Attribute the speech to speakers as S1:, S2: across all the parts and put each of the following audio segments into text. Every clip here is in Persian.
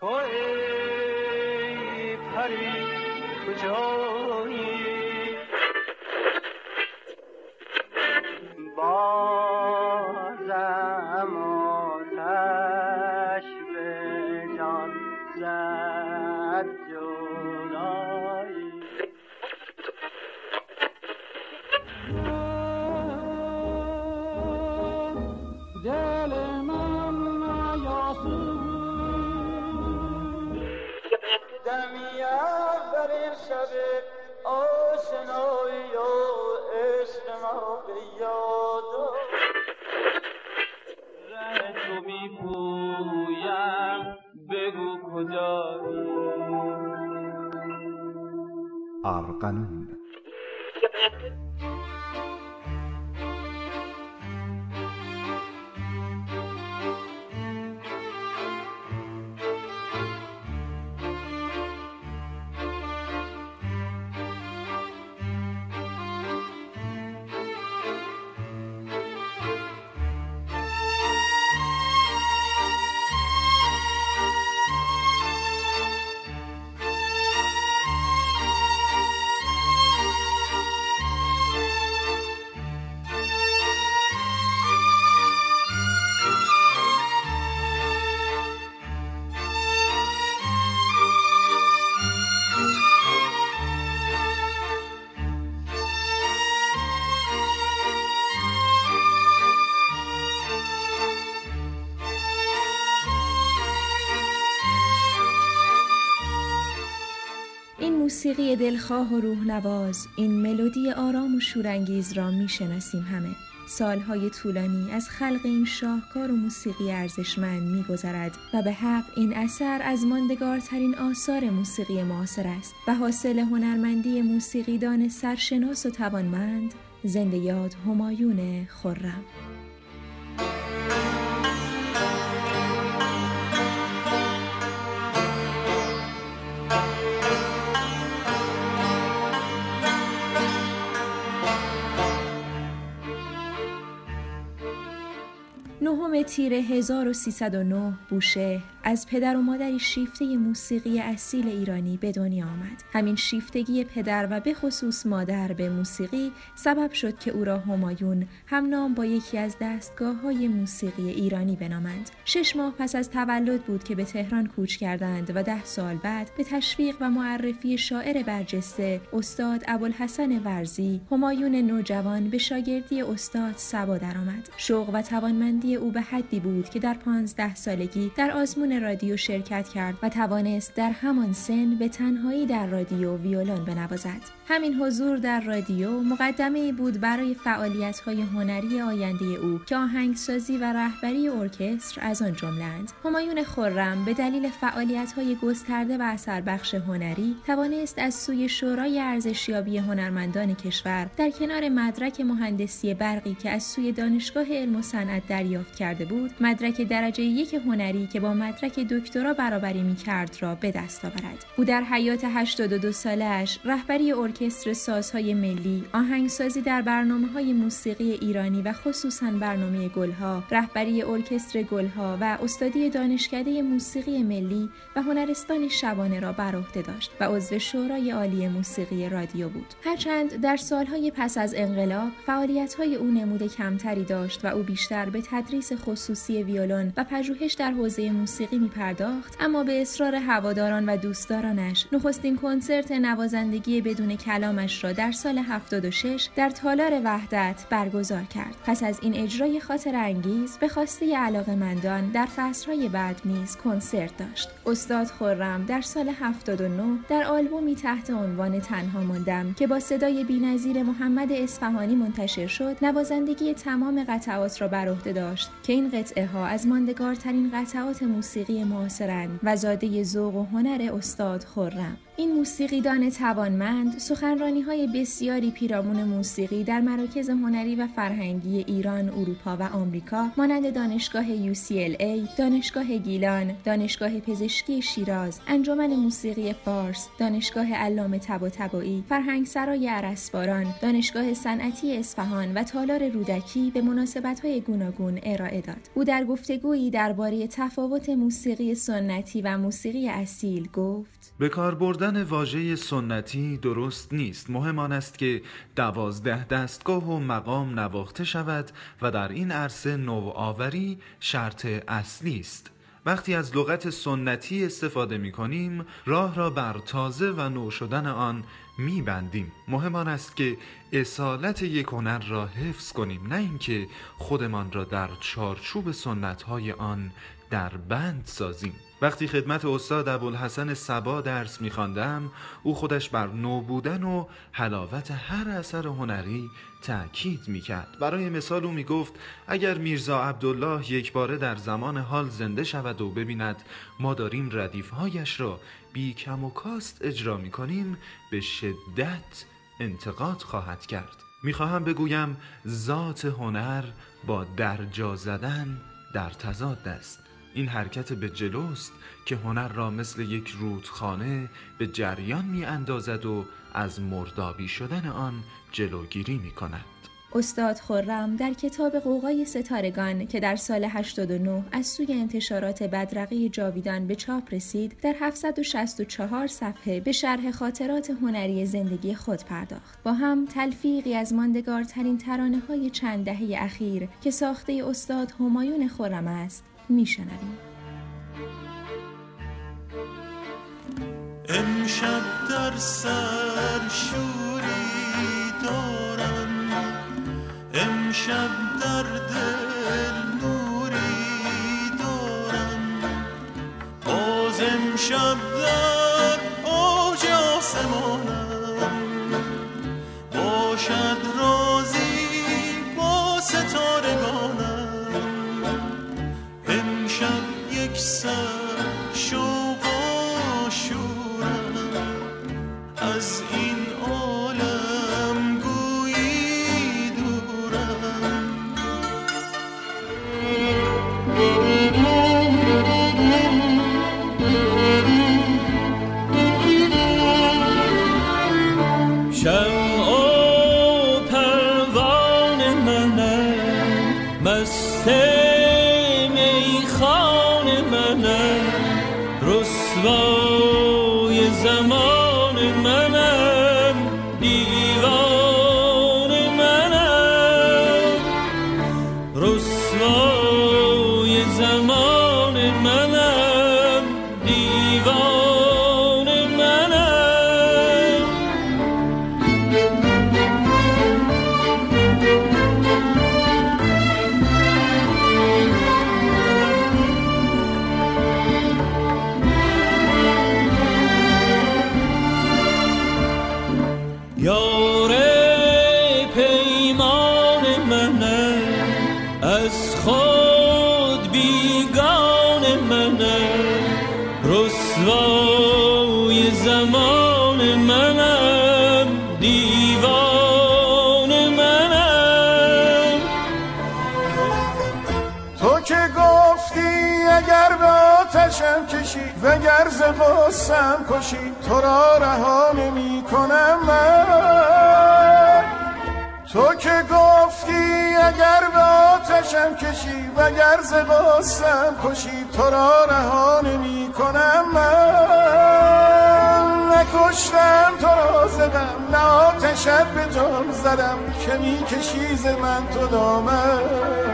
S1: تو ای پری کجایی بازم آتش به جان زد جدایی دل من نیاسود دمی بر این شب آشنایی و عشق ما به یاد ره تو می پویم بگو کجایی
S2: ارغنون.
S3: این موسیقی دلخواه و روح نواز، این ملودی آرام و شورانگیز را میشناسیم همه. سالهای طولانی از خلق این شاهکار و موسیقی ارزشمند می‌گذرد و به حق این اثر از ماندگارترین آثار موسیقی معاصر است و حاصل هنرمندی موسیقیدان سرشناس و توانمند. زنده یاد همایون خرم. نهم تیر 1309 بوشهر از پدر و مادری شیفته موسیقی اصیل ایرانی به دنیا آمد. همین شیفتگی پدر و به خصوص مادر به موسیقی سبب شد که او را همایون همنام با یکی از دستگاه‌های موسیقی ایرانی بنامند. 6 ماه پس از تولد بود که به تهران کوچ کردند و 10 سال بعد به تشویق و معرفی شاعر برجسته استاد ابوالحسن ورزی، همایون نوجوان به شاگردی استاد صبا درآمد. شوق و توانمندی او به حدی بود که در 15 سالگی در آزمون رادیو شرکت کرد و توانست در همان سن به تنهایی در رادیو ویولن بنوازد. همین حضور در رادیو مقدمه‌ای بود برای فعالیت‌های هنری آینده او که آهنگسازی و رهبری ارکستر از آن جمله‌اند. همایون خرم به دلیل فعالیت‌های گسترده و اثربخش هنری توانست از سوی شورای ارزشیابی هنرمندان کشور در کنار مدرک مهندسی برقی که از سوی دانشگاه علم و صنعت دریافت کرده بود، مدرک درجه 1 هنری که با مدرک دکترا برابری می‌کرد را به دست آورد. او در حیات 82 ساله‌اش رهبری ارکستر سازهای ملی، آهنگسازی در برنامه‌های موسیقی ایرانی و خصوصاً برنامه گلها، رهبری ارکستر گلها و استادی دانشکده موسیقی ملی و هنرستان شبانه را بر عهده داشت و عضو شورای عالی موسیقی رادیو بود. هرچند در سالهای پس از انقلاب فعالیت‌های او نمود کمتری داشت و او بیشتر به تدریس خصوصی ویولن و پژوهش در حوزه موسیقی می‌پرداخت، اما به اصرار هواداران و دوستدارانش نخستین کنسرت نوازندگی بدون کلامش را در سال 76 در تالار وحدت برگزار کرد. پس از این اجرای خاطر انگیز به خواسته علاقه‌مندان در فصل‌های بعد نیز کنسرت داشت. استاد خرم در سال 79 در آلبومی تحت عنوان تنها ماندم که با صدای بی‌نظیر محمد اصفهانی منتشر شد، نوازندگی تمام قطعات را بر عهده داشت که این قطعه‌ها از ماندگارترین قطعات موسیقی معاصرند و زاده ذوق و هنر استاد خرم. این موسیقیدان توانمند سخنرانی‌های بسیاری پیرامون موسیقی در مراکز هنری و فرهنگی ایران، اروپا و آمریکا مانند دانشگاه UCLA، دانشگاه گیلان، دانشگاه پزشکی شیراز، انجمن موسیقی فارس، دانشگاه علامه طباطبایی، فرهنگسرای ارسباران، دانشگاه صنعتی اصفهان و تالار رودکی به مناسبت‌های گوناگون ارائه داد. او در گفتگویی درباره تفاوت موسیقی سنتی و موسیقی اصیل گفت:
S2: به کار بردن واژه سنتی درست نیست. مهم آن است که 12 دستگاه و مقام نواخته شود و در این عرصه نوآوری شرط اصلی است. وقتی از لغت سنتی استفاده می کنیم راه را بر تازه و نو شدن آن می بندیم. مهم آن است که اصالت یک هنر را حفظ کنیم، نه اینکه خودمان را در چارچوب سنت‌های آن در بند سازیم. وقتی خدمت استاد ابوالحسن صبا درس می‌خواندم، او خودش بر نو بودن و حلاوت هر اثر هنری تأکید می‌کرد. برای مثال او می‌گفت اگر میرزا عبدالله یک باره در زمان حال زنده شود و ببیند ما داریم ردیف‌هایش را بی کم و کاست اجرا می‌کنیم، به شدت انتقاد خواهد کرد. می‌خواهم بگویم ذات هنر با درجا زدن در تضاد است. این حرکت به جلوست که هنر را مثل یک رودخانه به جریان می اندازد و از مردابی شدن آن جلوگیری می کند.
S3: استاد خرم در کتاب غوغای ستارگان که در سال 89 از سوی انتشارات بدرقه جاویدان به چاپ رسید، در 764 صفحه به شرح خاطرات هنری زندگی خود پرداخت. با هم تلفیقی از ماندگارترین ترانه‌های چند دهه اخیر که ساخته استاد همایون خرم است میشنویم.
S4: امشب در سر شوری دارم، امشب در دل نوری دارم، باز امشب در اوج آسمانم، باشد رازی با ستارگانم، امشب یک سر شوق و شورم، از این عالم گویی دورم. شمع و پروانه منم، مست میخانه منم، رسوای زمان منم، دیوانه منم، رسوای زمان منم، دیوانه منم. یار پیمان منم، از خود بیگانه منم، رسوای زمان منم، دیوانه منم.
S5: تو که گفتی اگر به آتشم کشی وگر ز غصه‌ام کشی تو را رها نمی کنم من. تو که گفتی اگر به آتشم کشی وگر ز غصه‌ام کشی تو را رها نمی کنم من. نکشتم تو را ز غم، نه آتشت به جان زدم که می کشی ز من تو دامن.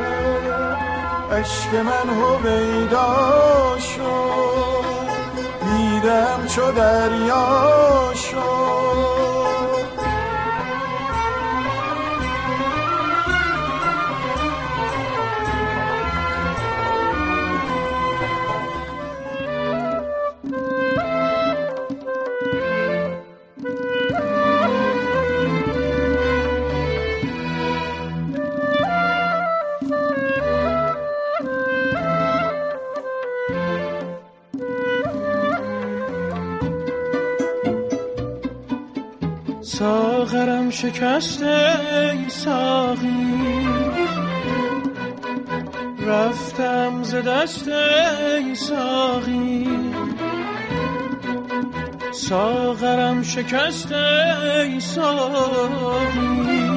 S5: عشق من هویدا شد، دیدم چو دریا شد.
S4: ساغرم شکسته ای ساقی، رفتم ز دست ای ساقی. ساغرم شکسته ای ساقی،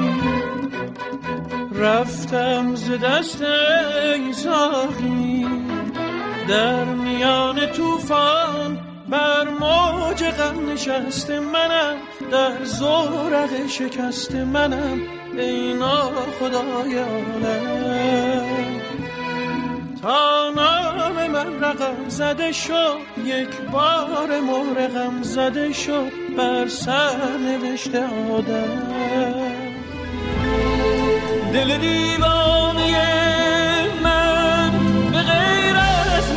S4: رفتم ز دست ای ساقی. در میان طوفان بر موج غم نشسته منم، در زورق شکست منم ای ناخدای عالم. تا نام من رقم زده شد، یک بار مهر غم زده شد بر سر نوشته آدم. دل دیوانه من به غیر از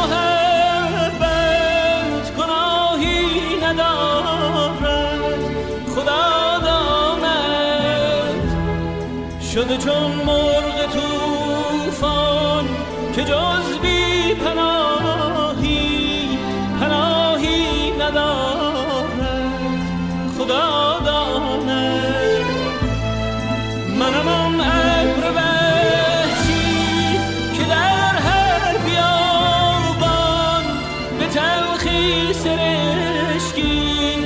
S4: محبت گناهی ندارد. خدا داند شده چون مرغ طوفان که جز بی پناهی پناهی ندارد. خدا داند منم آن ابر وحشی که در هر بیابان به تلخی سرشکی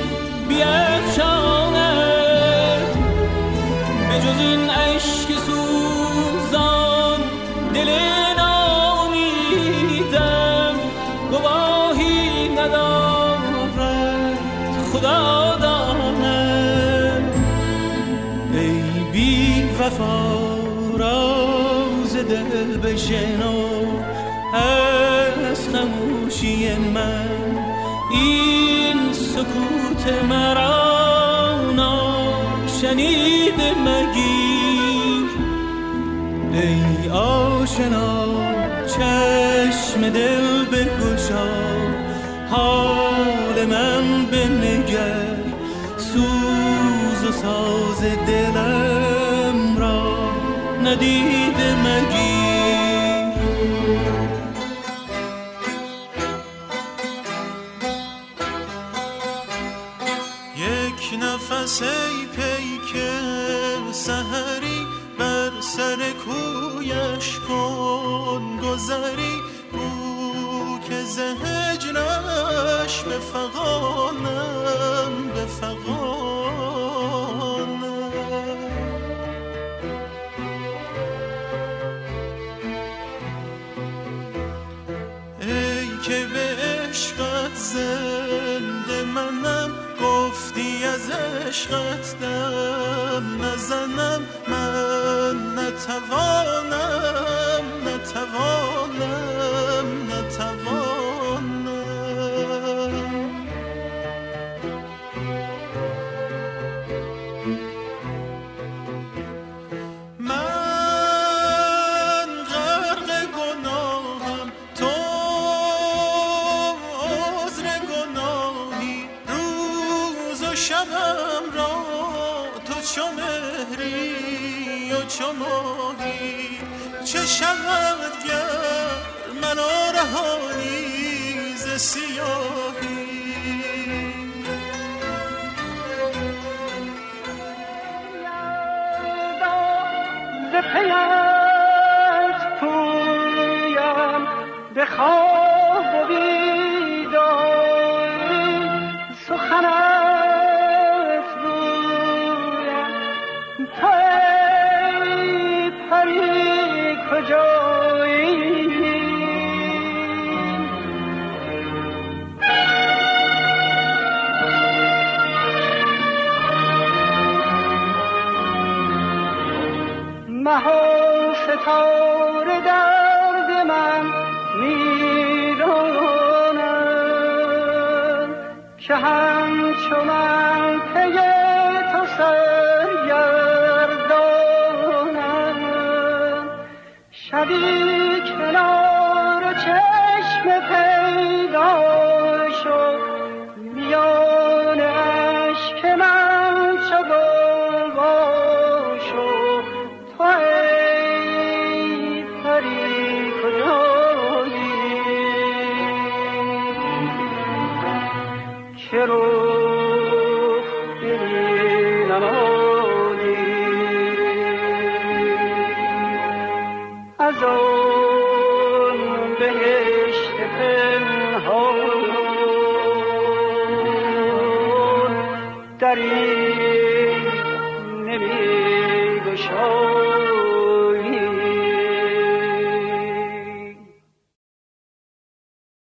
S4: بیفشاند. به جز این اشک سوزان دل ناامیدم گواهی ندارد. خدا داند ای بی وفا راز دل بشنو از خموشی من، این سکوت مرا ناشنیده مگیر. ای آشنا چشم دل بگشا، حال من بنگر، سوز و ساز دلم را ندیده مگیر.
S6: یک نفس ای پیک سحری بر سر کویش کن گذری، بو که ز هجرش بفغانم بفغانم. ای که به عشقت زنده منم، گفتی از عشقت دم نزنم. من نتوانم نتوانم نتوانم. من غرق گناهم، تو عذر گناهی، روز و شبم را تو چو مهری و چو ماهی. چه شود گر منو رهانی ز سیاهی.
S5: ز پیت پویم به خواب و بیداری، سخنت گویم تو ای پری کجایی. مه و ستاره درد من میدانند که همچو من پی تو سرگردانند. شبی کنار چشم پیدا شد، میان اشک من چو گلوا شد. تو ای پری کجایی که رخ ببینم
S7: بگذری